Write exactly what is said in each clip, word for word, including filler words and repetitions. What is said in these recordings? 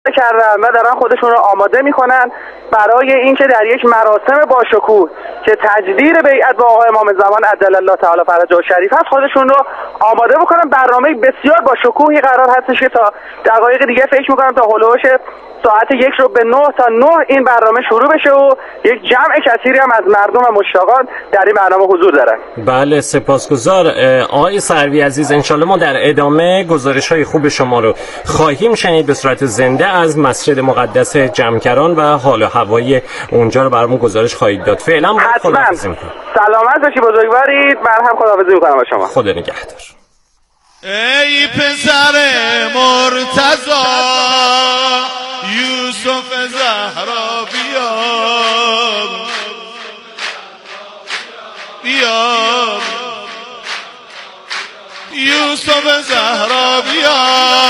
کردن و دارن خودشون رو آماده میکنن برای اینکه در یک مراسم باشکوه که تجدید بیعت با آقای امام زمان عجل الله تعالی فرجه الشریف هست خودشون رو آماده بکنن. برنامه بسیار باشکوهی قرار هستش که تا دقایق دیگه فکر میکنم تا هلوش ساعت یک رو به نه تا نه این برنامه شروع بشه و یک جمع کثیری هم از مردم و مشتاقان در این برنامه حضور دارن. بله سپاسگزار آقای سروی عزیز. انشالله ما در ادامه گزارش‌های خوب شما رو خواهیم شنید به صورت زنده از مسجد مقدس جمکران و حال و هوای اونجا رو برامون گزارش خواهید داد. فعلا خداحافظی می‌کنم. سلامت باشی بزرگوارید. من هم خداحافظی می‌کنم با شما. خدا نگهدار. ای پسر مرتضی یوسف زهرا بیا بیا یوسف زهرا بیا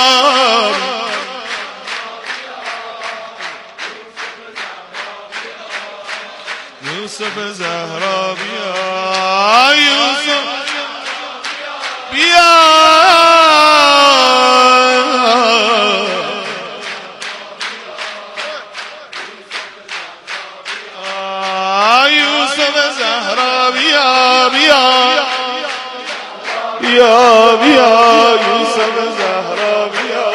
یوسف زهرا بیا یوسف بیا یوسف زهرا بیا بیا بیا بیا یوسف زهرا بیا.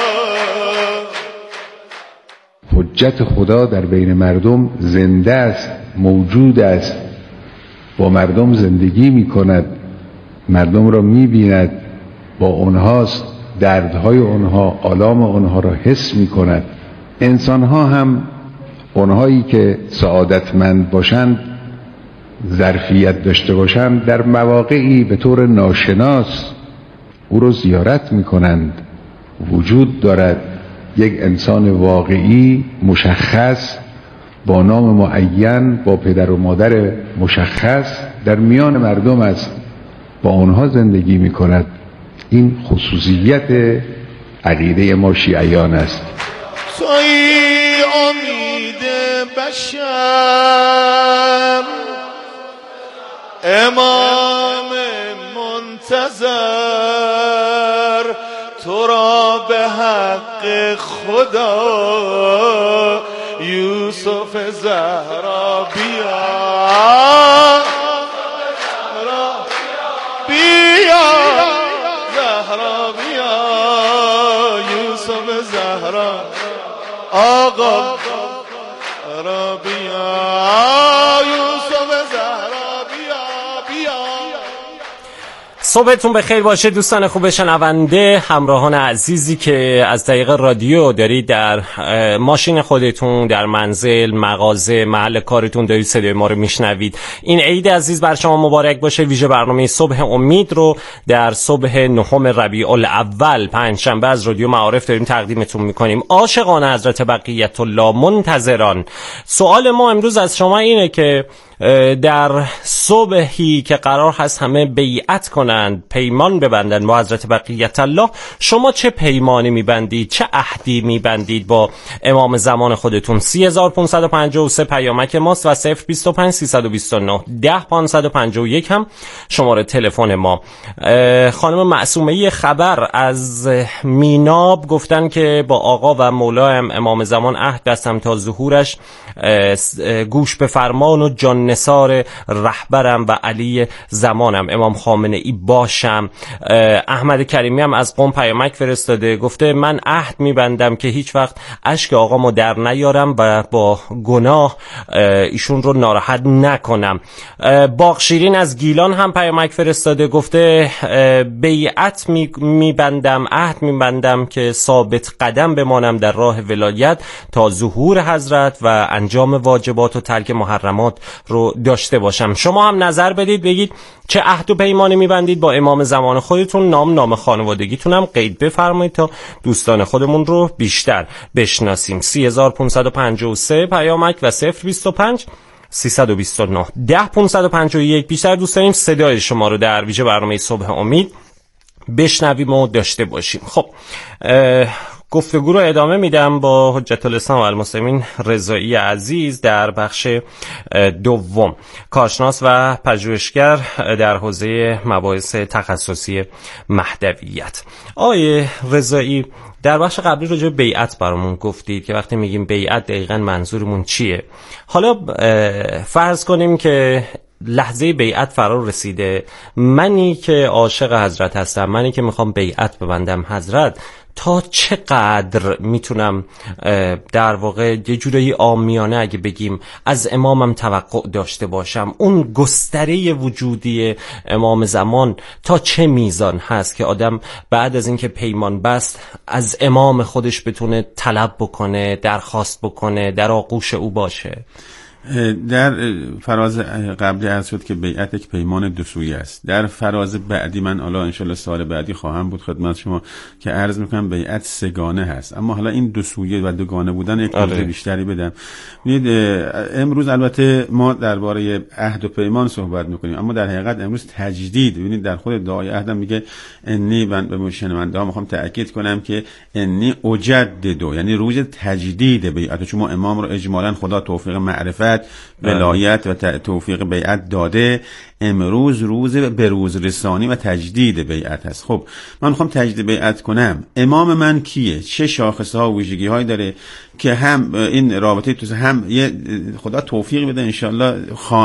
حجت خدا در بین مردم زنده است، موجود است، با مردم زندگی می کند، مردم را می بیند، با اونهاست، دردهای اونها، آلام اونها را حس می کند. انسانها هم اونهایی که سعادتمند باشند، ظرفیت داشته باشند، در مواقعی به طور ناشناس او را زیارت می کنند. وجود دارد یک انسان واقعی مشخص با نام معین، با پدر و مادر مشخص در میان مردم است، با آنها زندگی می کند. این خصوصیت عقیده ما شیعیان است. توی امید بشر امام منتظر تو را به حق خدا یوسف زهرا بیا بیا زهرا بیا یوسف زهرا آقا را بیا یوسف زهرا بیا بیا. صبحتون بخیر باشه دوستان خوب شنونده، همراهان عزیزی که از طریق رادیو دارید در ماشین خودتون، در منزل، مغازه، محل کارتون دارید صدای ما رو میشنوید. این عید عزیز بر شما مبارک باشه. ویژه برنامه صبح امید رو در صبح نهم ربیع الاول پنجشنبه از رادیو معارف داریم تقدیمتون میکنیم. عاشقان حضرت بقیت الله منتظران، سوال ما امروز از شما اینه که در صبحی که قرار هست همه بیعت کنند، پیمان ببندند با حضرت بقیت الله، شما چه پیمانی میبندید، چه عهدی میبندید با امام زمان خودتون؟ سی هزار و پانصد و پنجاه و سه پیامک ماست و صفر بیست و پنج سیصد و بیست و نه ده پانصد و پنجاه و یک هم شماره تلفن ما. خانم معصومه خبر از میناب گفتن که با آقا و مولایم امام زمان عهد بستم تا ظهورش گوش به فرمان و جان نثار رهبرم و علی زمانم امام خامنه ای باشم. احمد کریمی هم از قم پیامک فرستاده، گفته من عهد میبندم که هیچ وقت اشک آقامو در نیارم و با گناه ایشون رو ناراحت نکنم. باغشیرین از گیلان هم پیامک فرستاده، گفته بیعت میبندم، عهد میبندم که ثابت قدم بمانم در راه ولایت تا ظهور حضرت و انجام واجبات و ترک محرمات رو داشته باشم. شما هم نظر بدید، بگید چه عهد و پیمانی میبندید با امام زمان خودتون. نام نام خانوادگیتون هم قید بفرمایید تا دوستان خودمون رو بیشتر بشناسیم. سی هزار و پانصد و پنجاه و سه پیامک و صفر بیست و پنج سیصد و بیست و نه ده پانصد و پنجاه و یک. بیشتر دوست داریم صدای شما رو در ویژه برنامه صبح امید بشنویم و داشته باشیم. خب گفتگو رو ادامه میدم با حجت الاسلام و المسلمین رضایی عزیز در بخش دوم، کارشناس و پژوهشگر در حوزه مباحث تخصصی مهدویت. آقای رضایی، در بخش قبلی راجع به بیعت برامون گفتید که وقتی میگیم بیعت دقیقاً منظورمون چیه. حالا فرض کنیم که لحظه بیعت فرا رسیده، منی که عاشق حضرت هستم، منی که میخوام بیعت ببندم حضرت، تا چقدر میتونم در واقع یه جورایی عامیانه اگه بگیم از امامم توقع داشته باشم؟ اون گستره وجودی امام زمان تا چه میزان هست که آدم بعد از اینکه پیمان بست از امام خودش بتونه طلب بکنه، درخواست بکنه، در آغوش او باشه؟ در فراز قبلی عرض شد که بیعت یک پیمان دو سویه است. در فراز بعدی من حالا انشالله سال بعدی خواهم بود خدمت شما که عرض میکنم بیعت سگانه هست. اما حالا این دو سویه و دوگانه بودن یک توضیح بیشتری بدم. ببینید امروز البته ما درباره عهد و پیمان صحبت میکنیم، اما در حقیقت امروز تجدید، ببینید در خود دعای عهدم میگه انی، من به شنونده ها میخوام تاکید کنم که انی اجدد، یعنی روز تجدید بیعت، چون ما امام رو اجمالاً خدا توفیق معرفت، ولایت و توفیق بیعت داده، امروز روز بروز رسانی و تجدید بیعت هست. خب من میخوام تجدید بیعت کنم، امام من کیه؟ چه شاخصه ها و ویژگی هایی داره که هم این رابطه تو هم یه خدا توفیق بده انشالله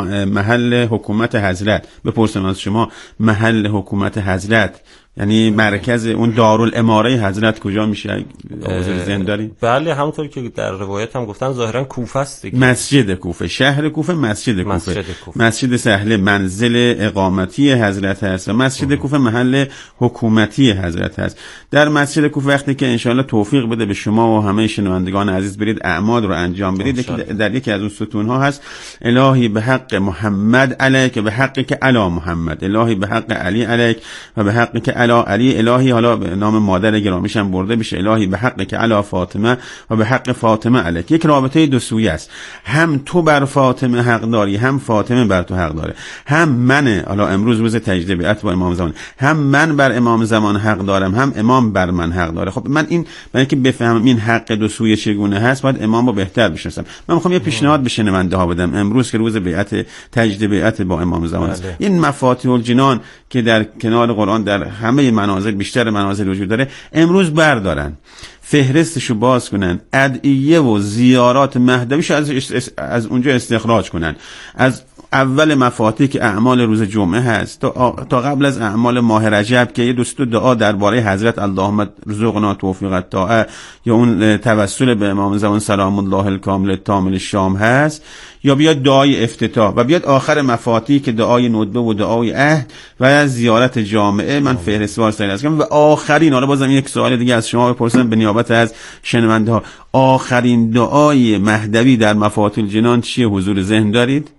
محل حکومت حضرت. بپرسم از شما محل حکومت حضرت یعنی مرکز اون دارالاماره حضرت کجا میشه؟ حضور ذهن داری؟ بله، همونطور که در روایت هم گفتن ظاهرا کوفه است دیگه. مسجد کوفه، شهر کوفه، مسجد کوفه. مسجد کوفه. مسجد سهله منزل اقامتی حضرت هست و مسجد کوفه محل حکومتی حضرت هست. در مسجد کوفه وقتی که انشاءالله توفیق بده به شما و همه شنوندگان عزیز برید اعمال رو انجام بدید، که در یکی از اون ستون ها هست الهی به حق محمد علیک و به حق که علی محمد، الهی به حق علی علیک و به حق که علی علی، الهی حالا به نام مادر گرامیش هم برده بشه، الهی به حق که علی فاطمه و به حق فاطمه علیک. یک رابطه دو سویه است، هم تو بر فاطمه حق داری، هم فاطمه بر تو حق داره. هم من حالا امروز روز تجدید بیعت با امام زمان، هم من بر امام زمان حق دارم، هم امام بر من حق داره. خب من این برای اینکه بفهمم این حق دو سویه چگونه هست باید امام رو بهتر بشناسم. من میخوام یه پیشنهاد به شنونده ها بدم امروز که روز بیعت تجدید بیعت با امام زمان است. این مفاتیح الجنان که در کنار قرآن در همه منازل، بیشتر منازل وجود داره، امروز بردارن فهرستشو باز کنن، ادعیه و زیارات مهدویش از از اونجا استخراج کنن. از اول مفاتیح که اعمال روز جمعه هست تا تا قبل از اعمال ماه رجب که یه دوست دعا درباره حضرت اللهم رزقنا توفیق الطاعه یا اون توسل به امام زمان سلام الله الکامل التام الشام هست، یا بیاد دعای افتتاح و بیاد آخر مفاتیح که دعای ندبه و دعای عهد و زیارت جامعه. من فهرست وار سعی هستم و آخرین، حالا بازم یک سوال دیگه از شما بپرسم به نیابت از شنونده ها، آخرین دعای مهدوی در مفاتیح الجنان چیه؟ حضور ذهن دارید؟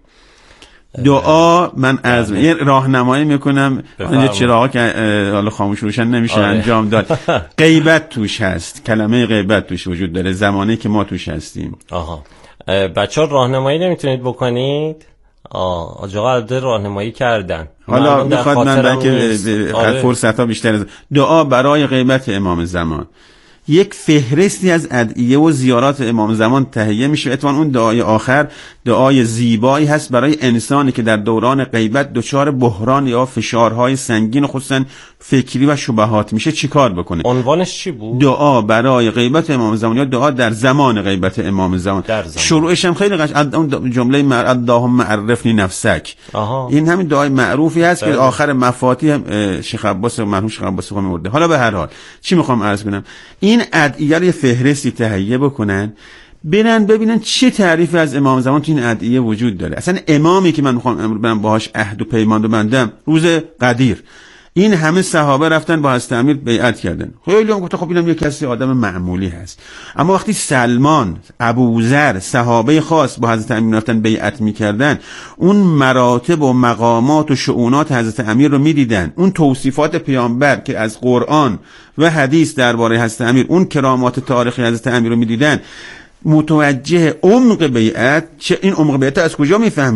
دعا من از یه راهنمایی میکنم، اینجا چراغا که حالا خاموش روشن نمیشه آره. انجام داد. غیبت توش هست، کلمه غیبت توش وجود داره زمانی که ما توش هستیم. آها بچه‌ها راهنمایی نمیتونید بکنید؟ آه آجاقا عبده راهنمایی کردن. حالا میخواد من بلکه آره. فرصت ها بیشتر از دعا برای غیبت امام زمان یک فهرستی از ادعیه و زیارات امام زمان تهیه میشه. اتفاقاً اون دعای آخر دعای زیبایی هست برای انسانی که در دوران غیبت دچار بحران یا فشارهای سنگین خصوصاً فکری و شبهات میشه چیکار بکنه. عنوانش چی بود؟ دعا برای غیبت امام زمان یا دعا در زمان غیبت امام زمان. شروعش هم خیلی قشنگ، اون جمله مر اللهم عرفنی نفسک. آها. این همین دعای معروفی هست که آخر مفاتیح شیخ عباس مرحوم شیخ عباس خان میورده. حالا به هر حال چی میخوام عرض کنم، این ادعیه رو فهرستی تهیه بکنن، برن ببینن چه تعریفی از امام زمان تو این ادعیه وجود داره. اصلا امامی که من میخوام امروز برم باهاش عهد و پیمان ببندم روز قدیر، این همه صحابه رفتن با حضرت امیر بیعت کردن. خیلی هم گفتن خب اینم یه کسی آدم معمولی هست. اما وقتی سلمان، ابوذر، صحابه خاص با حضرت امیر رفتن بیعت میکردن، اون مراتب و مقامات و شؤونات حضرت امیر رو میدیدن، اون توصیفات پیامبر که از قرآن و حدیث درباره حضرت امیر، اون کرامات تاریخی حضرت امیر رو میدیدن، متوجه عمق بیعت، چه این عمق بیعت از کجا میفهمیدن؟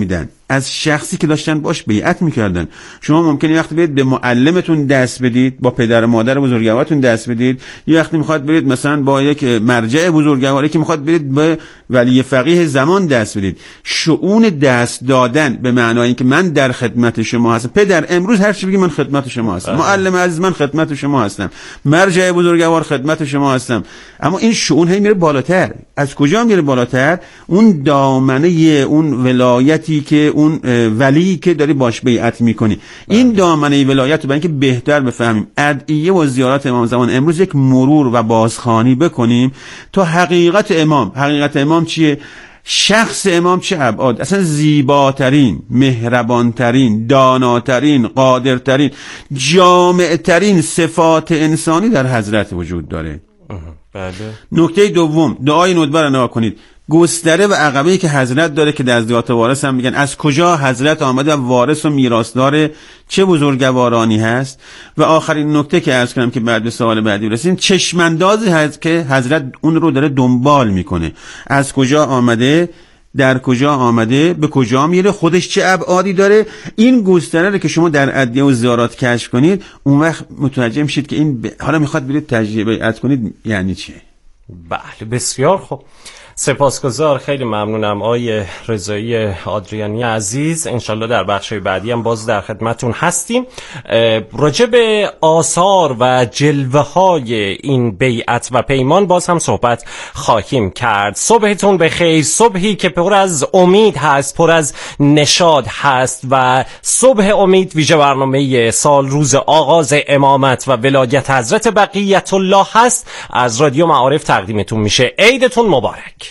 از شخصی که داشتن باش بیعت میکردن. شما ممکنه وقتی برید به معلمتون دست بدید، با پدر و مادر بزرگوارتون دست بدید، یه وقتی میخواد برید مثلا با یک مرجع بزرگواری که میخواد برید به ولی فقیه زمان دست بدید. شؤون دست دادن به معنای اینکه من در خدمت شما هستم، پدر امروز هر چی بگی من خدمت شما هستم، معلم عزیز من خدمت شما هستم، مرجع بزرگوار خدمت شما هستم. اما این شؤون هی میره بالاتر. از کجا میره بالاتر؟ اون دامنه اون ولایتی که اون ولی که داری باش بیعت میکنی، این دامنه ولایت رو برای اینکه بهتر بفهمیم ادعیه و زیارت امام زمان امروز یک مرور و بازخوانی بکنیم تا حقیقت امام. حقیقت امام چیه؟ شخص امام چه ابعاد؟ اصلا زیباترین، مهربانترین، داناترین، قادرترین، جامعترین صفات انسانی در حضرت وجود داره. بله. نکته دوم، دعای ندبه را نگاه کنید. گستره و عقبه‌ای که حضرت داره که در ذات وارث هم میگن از کجا حضرت آمده و وارث و میراثدار چه بزرگوارانی هست. و آخرین نکته که عرض کنم که بعد به سوال بعدی رسیم، چشماندازی هست که حضرت اون رو داره دنبال میکنه. از کجا آمده، در کجا آمده، به کجا میره، خودش چه ابعادی داره. این گستره رو که شما در ادعیه و زیارات کشف کنید، اون وقت متوجه میشید که این ب... حالا میخواد برید تجربه بیعت کنید یعنی چه. بله بسیار خوب، سپاسگزار، خیلی ممنونم آقای رضایی آدریانی عزیز. انشالله در بخش بعدی هم باز در خدمتون هستیم. راجع به آثار و جلوه های این بیعت و پیمان باز هم صحبت خواهیم کرد. صبحتون بخیر، صبحی که پر از امید هست، پر از نشاط هست و صبح امید ویژه برنامه سال روز آغاز امامت و ولایت حضرت بقیت الله هست، از رادیو معارف تقدیمتون میشه. عیدتون مبارک.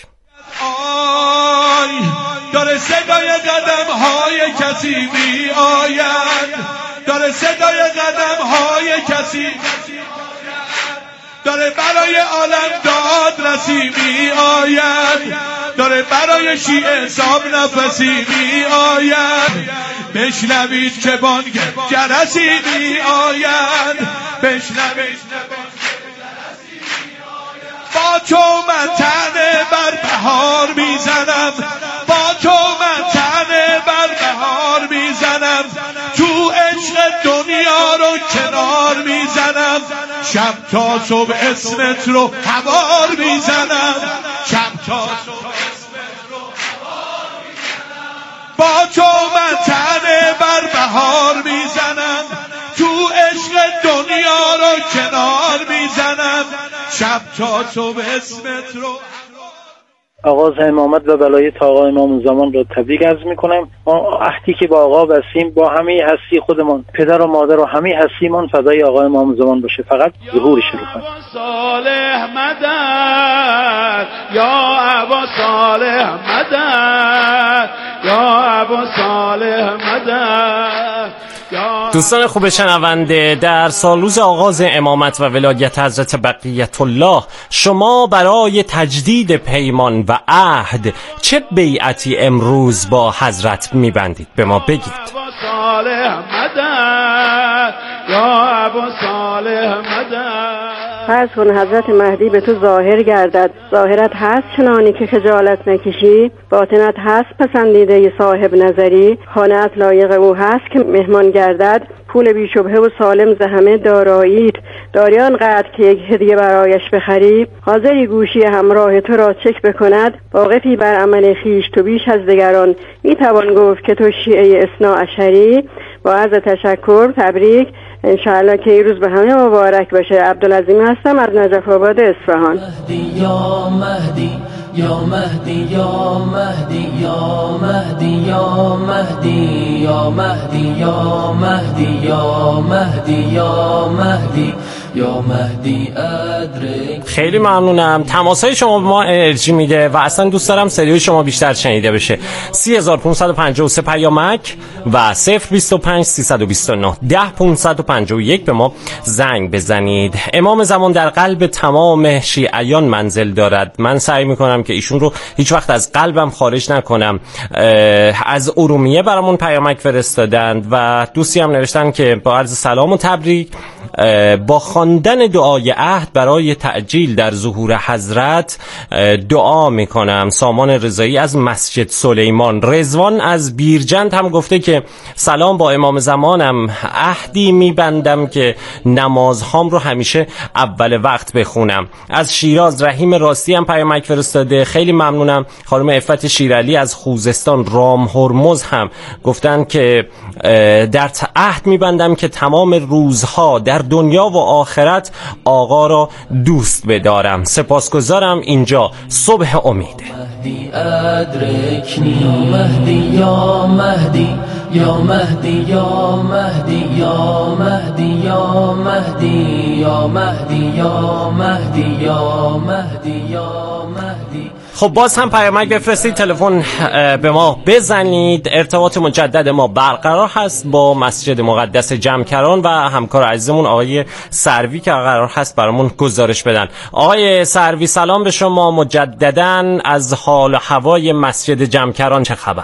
آی داره صدای قدم های کسی می آید، داره صدای قدم های کسی داره برای عالم داد رسی می آید، داره برای شیعه حساب نفسی می آید. بشنوید که بانگ جرسی می آید، بشنوید با تو من تنه بر بهار میزنم، با تو من تنه بر بهار میزنم، تو عشق دنیا رو کنار میزنم، شب تا صبح اسمت رو هوار میزنم، شب تا صبح اسمت رو هوار میزنم، با تو من تنه بر بهار میزنم، تو عشق دنیا رو کنار میزنم، شب تا صبح اسمت رو. آغاز امامت و ولایت آقا امام زمان را تبریک عرض میکنم. ما عهدی که با آقا بستیم با همه هستی خودمان، پدر و مادر و همه هستیمان فدای آقا امام زمان باشه، فقط ظهورش رو کنیم. صالح مدد یا ابا صالح مدد، یا ابا صالح مدد. دوستان خوب شنونده، در سالروز آغاز امامت و ولایت حضرت بقیت الله شما برای تجدید پیمان و عهد چه بیعتی امروز با حضرت میبندید؟ به ما بگید. فرض کن حضرت مهدی به تو ظاهر گردد، ظاهرت هست چنانی که خجالت نکشی، باطنت هست پسندیده صاحب نظری، خانه‌ات لایق او هست که مهمان گردد، پول بی شبهه و سالم ز همه داراییت، داری آنقدر که یک هدیه برایش بخری، حاضری گوشی همراه تو را چک بکند، واقفی بر عمل خویش تو بیش از دیگران، می توان گفت که تو شیعه اثنا عشری. با عرض تشکر، تبریک، انشاءالله که این روز به همه مبارک باشه. عبدالعظیم هستم از نجف آباد اصفهان. مهدی یا مهدی یا مهدی یا مهدی یا مهدی یا مهدی یا مهدی یا مهدی یا مهدی یا مهدی یا مهدی ادرک. خیلی ممنونم. تماسهای شما به ما انرژی میده و اصلا دوست دارم صدای شما بیشتر شنیده بشه. سی هزار و پانصد و پنجاه و سه پیامک و صفر بیست و پنج سیصد و بیست و نه ده پانصد و پنجاه و یک به ما زنگ بزنید. امام زمان در قلب تمام شیعیان منزل دارد. من سعی میکنم که ایشون رو هیچ وقت از قلبم خارج نکنم. از ارومیه برامون پیامک فرستادند و دوستی هم نوشتن که با عرض سلام و تبریک با خان خواندن دعای عهد برای تعجیل در ظهور حضرت دعا میکنم. سامان رضایی از مسجد سلیمان. رضوان از بیرجند هم گفته که سلام، با امام زمانم عهدی میبندم که نمازهام رو همیشه اول وقت بخونم. از شیراز رحیم راستی هم پیامک فرستاده، خیلی ممنونم. خانم عفت شیرالی از خوزستان. رام هرمز هم گفتن که در عهد میبندم که تمام روزها در دنیا و آخرت آقا را دوست بدارم. سپاسگزارم. اینجا صبح امیده. مهدی ادرکنی مهدی یا مهدی یا مهدی یا مهدی یا مهدی یا مهدی یا مهدی یا مهدی یا مهدی یا مهدی. خب باز هم پیامک بفرستید، تلفن به ما بزنید. ارتباط مجدد ما برقرار هست با مسجد مقدس جمکران و همکار عزیزمون آقای سروی که قرار هست برامون گزارش بدن. آقای سروی سلام به شما مجدداً. از حال و هوای مسجد جمکران چه خبر؟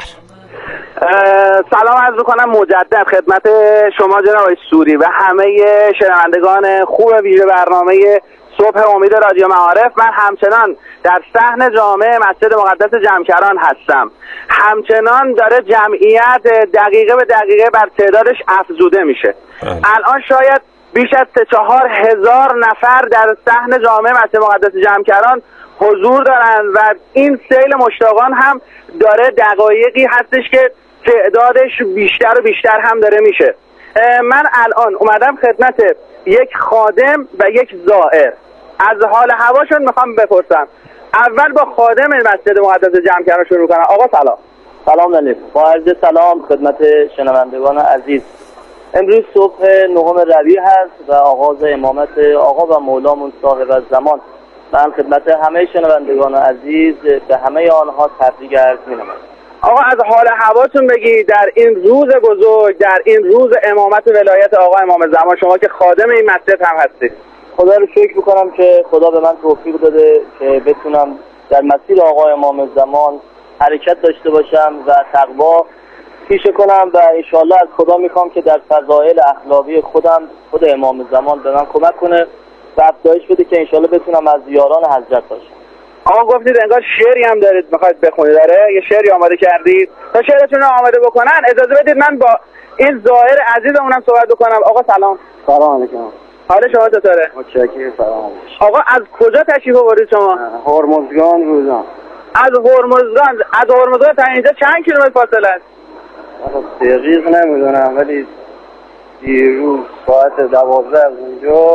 سلام عرض می‌کنم مجدد خدمت شما جناب آقای سوری و همه شنوندگان خوب ویژه برنامه صبح امید رادیو معارف. من همچنان در صحن جامع مسجد مقدس جمکران هستم. همچنان داره جمعیت دقیقه به دقیقه بر تعدادش افزوده میشه. الان شاید بیش از سه چهار هزار نفر در صحن جامع مسجد مقدس جمکران حضور دارن و این سیل مشتاقان هم داره دقایقی هستش که تعدادش بیشتر و بیشتر هم داره میشه. من الان اومدم خدمت یک خادم و یک زائر. از حال هواشون میخوام بپرسم. اول با خادم مسجد مقدس جمکران شروع کنم. آقا سلام. سلام علیکم. با عرض سلام خدمت شنوندگان عزیز. امروز صبح نهم ربیع هست و آغاز امامت آقا و مولامون صاحب الزمان. من خدمت همه شنوندگان عزیز به همه آنها تبریک عرض می‌نمایم. آقا از حال هواتون بگی در این روز بزرگ، در این روز امامت ولایت آقا امام زمان، شما که خادم این مسجد هم هستید. خدا رو شکر میکنم که خدا به من توفیق داده که بتونم در مسیر آقا امام زمان حرکت داشته باشم و تقوا پیشه کنم و انشاءالله از خدا میخوام که در فضایل اخلاقی خودم خود امام زمان به من کمک کنه و افزایش بده که انشاءالله بتونم از یاران حضرت باشم. آقا گفتید انگار شعری هم دارید میخواید بخونید، داره یه شعری آماده کردید؟ تا شعرتون رو آماده بکنن اجازه بدید من با این زائر عزیزمونم صحبت بکنم. آقا سلام. سلام علیکم. حال شما چطوره؟ متشکرم. سلام. آقا از کجا تشریف آوردید شما؟ هرمزگان روزان. از هرمزگان. از هرمزگان تا اینجا چند کیلومتر فاصله است؟ دقیق نمیدونم ولی دیروز ساعت دوازده از اونجا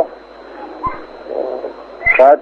ساعت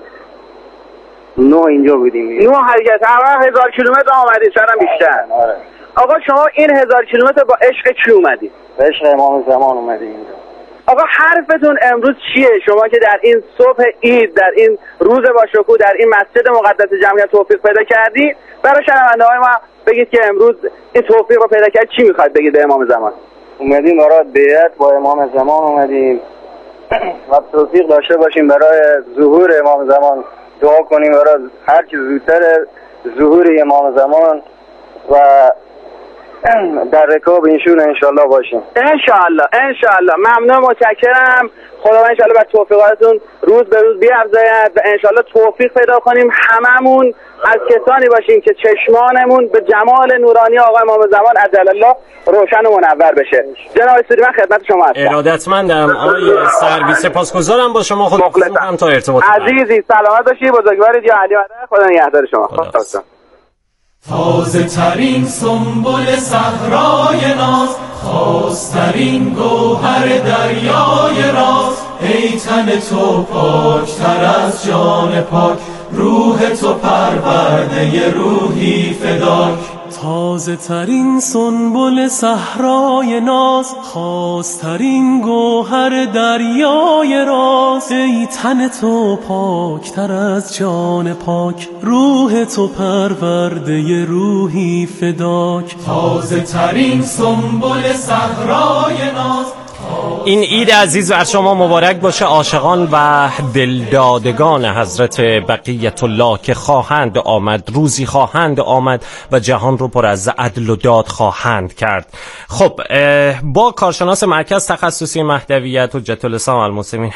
نه اینجا بودیم. نه حرکت همه هزار کیلومتر آمدید، شاید بیشتر. آره. آقا شما این هزار کیلومتر با عشق کی اومدید؟ با عشق امام زمان اومدید اینجا. آقا حرفتون امروز چیه؟ شما که در این صبح عید، در این روز باشکوه، در این مسجد مقدس جمعیت توفیق پیدا کردی، برای شنونده های ما بگید که امروز این توفیق رو پیدا کرد، چی میخواید بگید به امام زمان؟ اومدیم برای بیعت با امام زمان اومدیم و توفیق داشته باشیم برای ظهور امام زمان، دعا کنیم برای هر چیز زودتر ظهور امام زمان و در رکاب اینشون انشالله باشیم. انشالله انشالله. ممنون، متشکرم. خدا انشالله بر توفیقاتتون روز به روز بیفزاید و انشالله توفیق پیدا کنیم هممون از کسانی باشیم که چشمانمون به جمال نورانی آقا امام زمان عجل الله روشن و منور بشه. جناب سوری من خدمت شما هستم. ارادتمندم آقای سروی، سپاسگزارم. با شما خدا هم تا ارتباط عزیزی سلامت باشی، بزرگوارید یا علی مدد. خدا نگهدار شما. خدا. تازه ترین سنبل صحرای ناز، خواسترین گوهر دریای راز، ای تن تو پاکتر از جان پاک، روح تو پرورده روحی فداک. تازه ترین سنبل صحرای ناز، خواسترین گوهر دریای راز، ای تن تو پاکتر از جان پاک، روح تو پرورده روحی فداک. تازه ترین سنبل صحرای ناز. این عید عزیز بر شما مبارک باشه عاشقان و دلدادگان حضرت بقیت الله که خواهند آمد، روزی خواهند آمد و جهان رو پر از عدل و داد خواهند کرد. خب با کارشناس مرکز تخصصی مهدویت حجت الاسلام المسلمین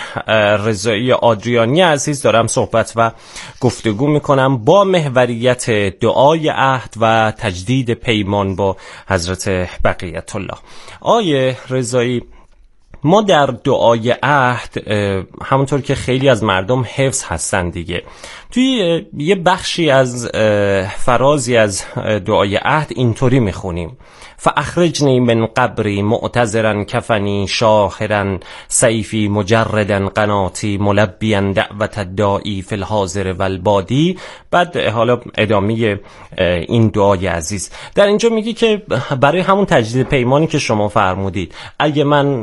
رضایی آدریانی عزیز دارم صحبت و گفتگو میکنم با محوریت دعای عهد و تجدید پیمان با حضرت بقیت الله. آیه رضایی، ما در دعای عهد همونطور که خیلی از مردم حفظ هستن دیگه، توی یه بخشی از فرازی از دعای عهد اینطوری میخونیم: فاخرجنی من قبری معتذرا کفنی شاخرا سیفی مجردا قناتی ملبیا دعوت الداعی فی الحاضر والبادی. بعد حالا ادامه این دعای عزیز در اینجا میگی که برای همون تجدید پیمانی که شما فرمودید، اگه من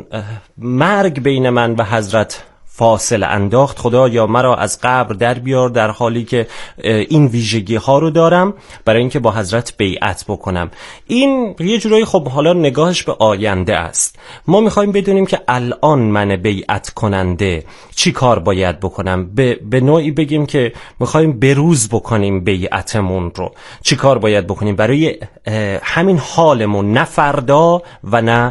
مرگ بین من و حضرت فاصل انداخت، خدایا مرا از قبر در بیار در حالی که این ویژگی ها رو دارم برای اینکه با حضرت بیعت بکنم. این یه جورایی خب حالا نگاهش به آینده است. ما میخوایم بدونیم که الان من بیعت کننده چی کار باید بکنم. به, به نوعی بگیم که میخوایم بروز بکنیم بیعتمون رو، چی کار باید بکنیم برای همین حالمون، نه فردا و نه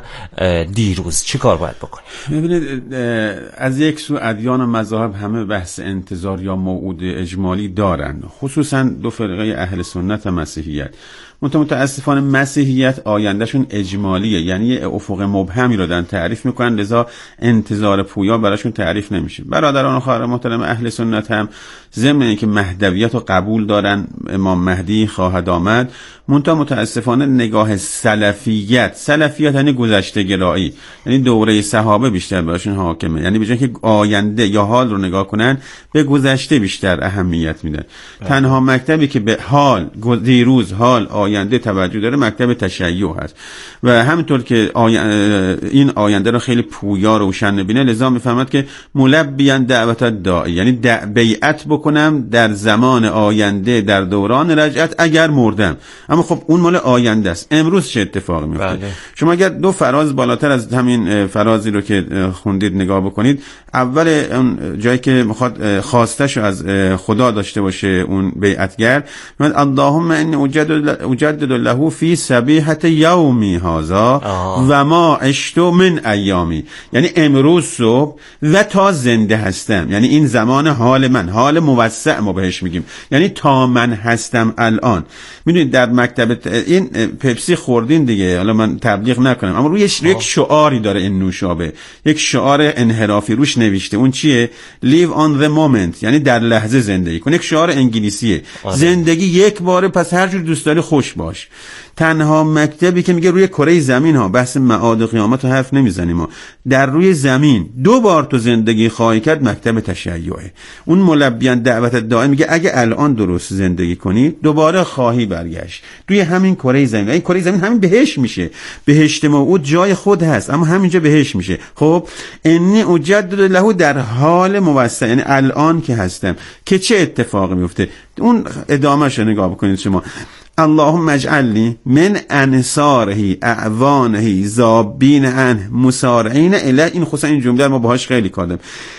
دیروز چی کار باید بکنیم. ببینید از یک سو ادیان و مذاهب همه بحث انتظار یا موعود اجمالی دارن، خصوصا دو فرقه اهل سنت و مسیحیت. متاسفانه مسیحیت آیندهشون اجمالیه، یعنی یه افق مبهمی رو دارن تعریف میکنن، لذا انتظار پویا براشون تعریف نمیشه. برادران و خواهران محترم اهل سنت هم ضمن اینکه مهدویت رو قبول دارن، امام مهدی خواهد آمد، منتها متاسفانه نگاه سلفیت سلفیت یعنی گذشته گرایی، یعنی دوره صحابه بیشتر براشون حاکمه، یعنی به جای که آینده یا حال رو نگاه کنن به گذشته بیشتر اهمیت میدن. تنها مکتبی که به حال، دیروز، حال، آینده توجه داره مکتب تشیع هست و همینطور که آی... این آینده رو خیلی پویا روشن نبینه، لذا میفهمد که ملبیان دعوت الداعی، یعنی دع... بیعت بکنم در زمان آینده در دوران رجعت اگر مردم. اما خب اون مال آینده است، امروز چه اتفاقی میفته؟ بله. شما اگر دو فراز بالاتر از همین فرازی رو که خوندید نگاه بکنید، اول اون جایی که میخواد خواستش از خدا داشته باشه اون بیعتگر، من اللهم انی اجدد اجدد له فی صبیحه یومی هذا و ما عشت من ایامی، یعنی امروز صبح و تا زنده هستم، یعنی این زمان حال من، حال موسع ما بهش میگیم، یعنی تا من هستم الان. میدونید در مکتب این پپسی خوردین دیگه، حالا من تبلیغ نکنم، اما روی یک شعاری داره این نوشابه، یک شعار انحرافی روش نوشته، اون چیه؟ live on the moment، یعنی در لحظه زندگی کن. یک شعار انگلیسیه، زندگی یک باره، پس هر جور دوست داری خوش باش. تنها مکتبی که میگه روی کره زمین ها، بحث معاد و قیامت رو حرف نمیزنیم ما، در روی زمین دو بار تو زندگی خواهی کرد، مکتب تشیعه. اون ملبیان دعوت دائم میگه اگه الان درست زندگی کنی دوباره خواهی برگشت روی همین کره زمین. این کره زمین همین بهشت میشه، بهشت موعود جای خود هست، اما همینجا بهشت میشه. خب انی اجدد له در حال موسع، یعنی الان که هستم که چه اتفاقی میفته. اون ادامهش رو نگاه بکنید شما: اللهم اجعلنی من انصاره اعوانه ذابین عنه مسارعین الی. این خصوصا این جمله ما باهاش خیلی کادم.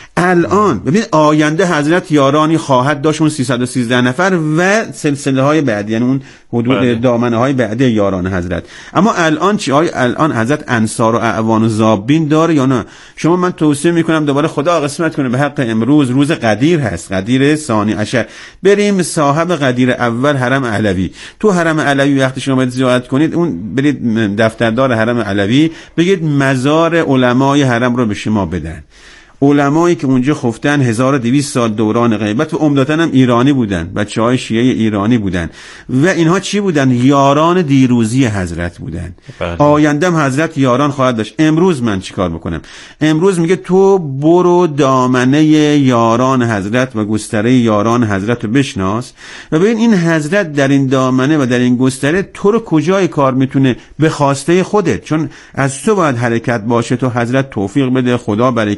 الان ببینید آینده حضرت یارانی خواهد داشت، اون سیصد و سیزده نفر و سلسله های بعدی، یعنی اون حدود دامنه های بعدی یاران حضرت. اما الان چی؟ آیا الان حضرت انصار و اعوان و ذابین داره یا نه؟ شما من توصیه میکنم دوباره خدا قسمت کنه به حق امروز، روز قدیر هست، قدیر ثانی عشر، بریم صاحب قدیر اول حرم علوی. تو حرم علوی وقتی شما باید زیارت کنید، اون برید دفتردار حرم علوی بگید مزار علمای حرم رو به شما بدن. علمایی که اونجا خفتن هزار و دویست سال دوران غیبت و عمدتاً هم ایرانی بودن، بچه‌های شیعه ایرانی بودن و اینها چی بودن؟ یاران دیروزی حضرت بودن. آینده هم حضرت یاران خواهد داشت. امروز من چیکار بکنم؟ امروز میگه تو برو دامنه یاران حضرت و گستره یاران حضرت رو بشناس و ببین این حضرت در این دامنه و در این گستره تو رو کجای کار میتونه به خواسته خودت، چون از تو باید حرکت باشه، تو حضرت توفیق بده، خدا برکت بده.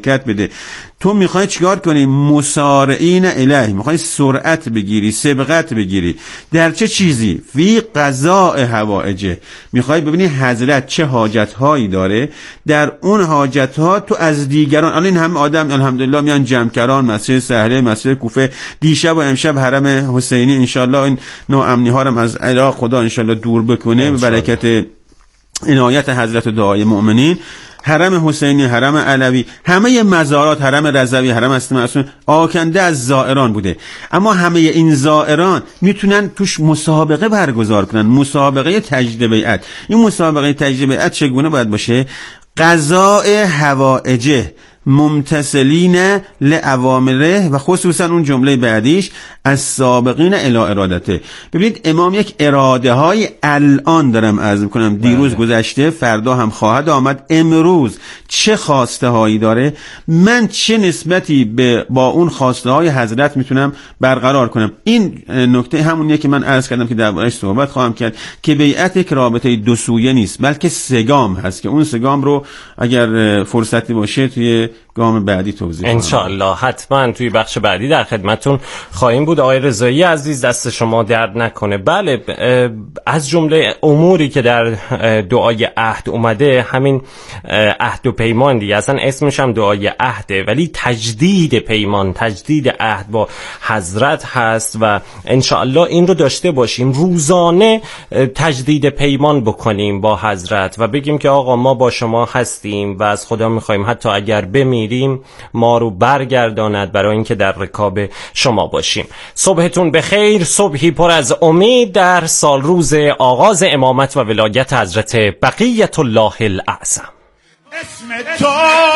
میشه. تو میخوای چیکار کنی؟ مسارعین الیه، میخوای سرعت بگیری، سبقت بگیری. در چه چیزی؟ فی قضاء حوائجه، میخوای ببینی حضرت چه حاجت هایی داره، در اون حاجت ها تو از دیگران، الان این همه آدم الحمدلله میان جمکران، مسجد سهله، مسجد کوفه، دیشب و امشب حرم حسینی، انشالله این ناامنی ها رو از عراق خدا انشالله دور بکنه به برکت عنایت حضرت دعای مؤمنین. حرم حسینی، حرم علوی، همه مزارات، حرم رضوی، حرم اصل معصوم آکنده از زائران بوده. اما همه این زائران میتونن توش مسابقه برگزار کنن، مسابقه تجدید بیعت. این مسابقه تجدید بیعت چگونه باید باشه؟ قضاء حوائجه ممتثلین لأوامره، و خصوصا اون جمله بعدیش از سابقین الی ارادته. ببینید امام یک اراده های الان دارم عرض میکنم، دیروز گذشته، فردا هم خواهد آمد، امروز چه خواسته هایی داره، من چه نسبتی به با اون خواسته های حضرت میتونم برقرار کنم. این نکته همونیه که من عرض کردم که دربارش صحبت خواهم کرد که بیعت یک رابطه دو سویه نیست، بلکه سگام هست که اون سگام رو اگر فرصتی باشه توی گام بعدی توضیح کنم. انشاءالله حتما توی بخش بعدی در خدمتون خواهیم بود. آقای رضایی عزیز دست شما درد نکنه. بله، از جمله اموری که در دعای عهد اومده همین عهد و پیمان دیگه، اصلا اسمش هم دعای عهده، ولی تجدید پیمان، تجدید عهد با حضرت هست و انشاءالله این رو داشته باشیم، روزانه تجدید پیمان بکنیم با حضرت و بگیم که آقا ما با شما هستیم و از خدا میخوایم حتی اگر بمیریم ما رو برگرداند برای اینکه در رکاب شما باشیم. صبحتون بخیر، صبحی پر از امید در سال روز آغاز امامت و ولایت حضرت بقیت الله الاعظم. اسم تو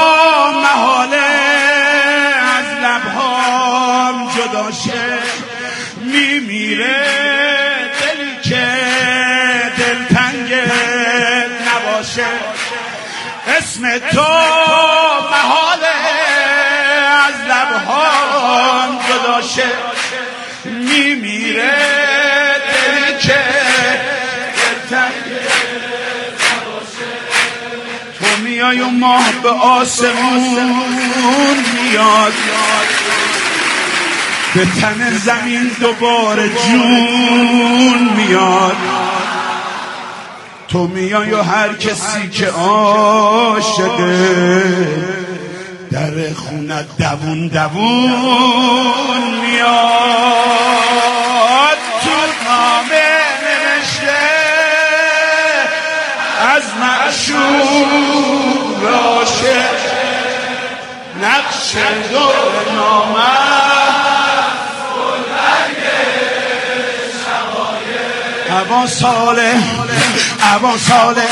محاله از لبهام جدا شه، میمیره دلی که دلتنگ نباشه. اسم تو محاله از لبهام جدا شه، میمیره دلی که دلتنگ نباشه. تو میای و ماه به آسمون میاد، به تن زمین دوباره جون میاد. تو میای و هر کسی که عاشقه در خونه دوون دوون میاد. تو نامه نوشته از معشوق عاشق، نقش دور نامه ابا صالح ابا صالح.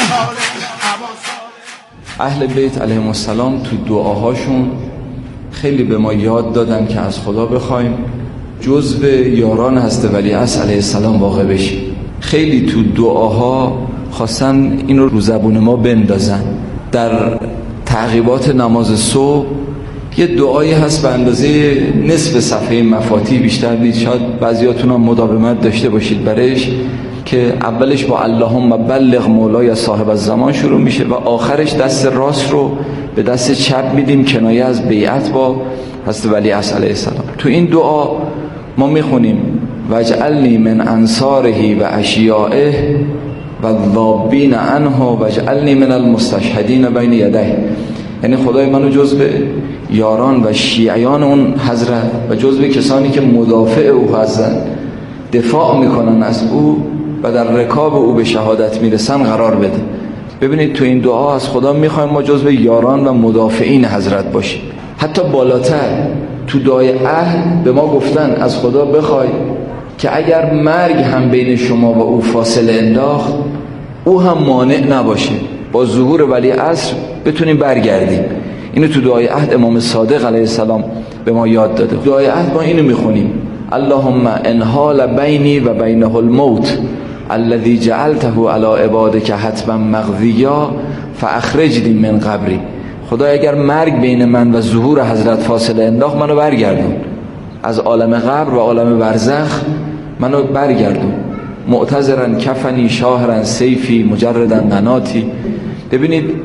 اهل بیت علیهم السلام تو دعاهاشون خیلی به ما یاد دادن که از خدا بخوایم جزو یاران حضرت ولیعصر علیه السلام واقع بشیم. خیلی تو دعاها خواستن این رو رو زبون ما بندازن. در تعقیبات نماز صبح یه دعایی هست به اندازه نصف صفحه مفاتیح، بیشتر نیست، شاید بعضیاتون هم مداومت داشته باشید برش، که اولش با اللهم بلغ مولای صاحب الزمان شروع میشه و آخرش دست راست رو به دست چپ میدیم، کنایه از بیعت با حضرت ولیعصر علیه السلام. تو این دعا ما میخونیم واجعلنی من انصاره و اشیائه و الذابین عنه واجعلنی من المستشهدین بین یدیه. یعنی خدای منو جزو یاران و شیعیان اون حضرت و جزو کسانی که مدافع او هستن، دفاع میکنن از او و در رکاب او به شهادت میرسن قرار بده. ببینید تو این دعا از خدا میخوایم ما جزو یاران و مدافعین حضرت باشیم. حتی بالاتر تو دعای عهد به ما گفتن از خدا بخوای که اگر مرگ هم بین شما و او فاصله انداخت، او هم مانع نباشه، با ظهور ولیعصر بتونیم برگردیم. اینو تو دعای عهد امام صادق علیه السلام به ما یاد داده. دعای عهد ما اینو میخونیم اللهم انحال بینی و بینه الموت الذي جعلته علی عبادک حتما مقضیا فاخرجنی من قبری. خدا اگر مرگ بین من و ظهور حضرت فاصله انداخت، منو برگردون از عالم قبر و عالم برزخ، منو برگردون. معتذرا کفنی شاهرا سیفی مجردا قناتی. ببینید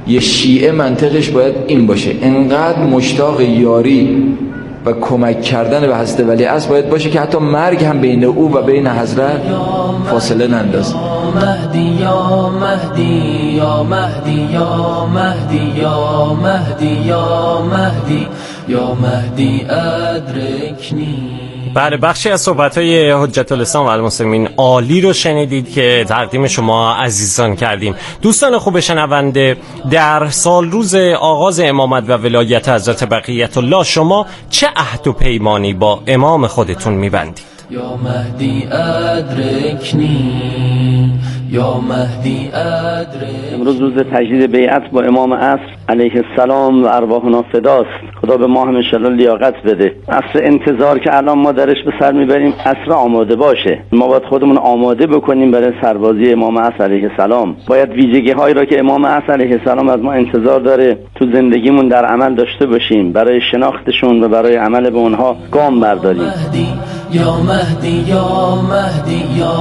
یه شیعه منطقش باید این باشه، انقدر مشتاق یاری و کمک کردن به حضرت ولیعصر باید باشه که حتی مرگ هم بین او و بین حضرت فاصله نندازه. مهدی یا مهدی یا مهدی یا مهدی یا مهدی یا مهدی یا مهدی ادرکنی. بله، بخشی از صحبت‌های حجت الاسلام و المسلمین عالی رو شنیدید که تقدیم شما عزیزان کردیم. دوستان خوب شنونده، در سال روز آغاز امامت و ولایت حضرت بقیت الله شما چه عهد و پیمانی با امام خودتون می‌بندید؟ یا مهدی ادرکنی یا مهدی ادرکنی. امروز روز تجدید بیعت با امام عصر علیه السلام و ارواحنا فداست. خدا به ما هم انشالله لیاقت بده. عصر انتظار که الان ما درش به سر میبریم عصر آماده باشه. ما باید خودمون آماده بکنیم برای سربازی امام عصر علیه السلام. باید ویژگی هایی را که امام عصر علیه السلام از ما انتظار داره تو زندگیمون در عمل داشته باشیم، برای شناختشون و برای عمل به اونها گام برداریم. یا مهدی یا مهدی یا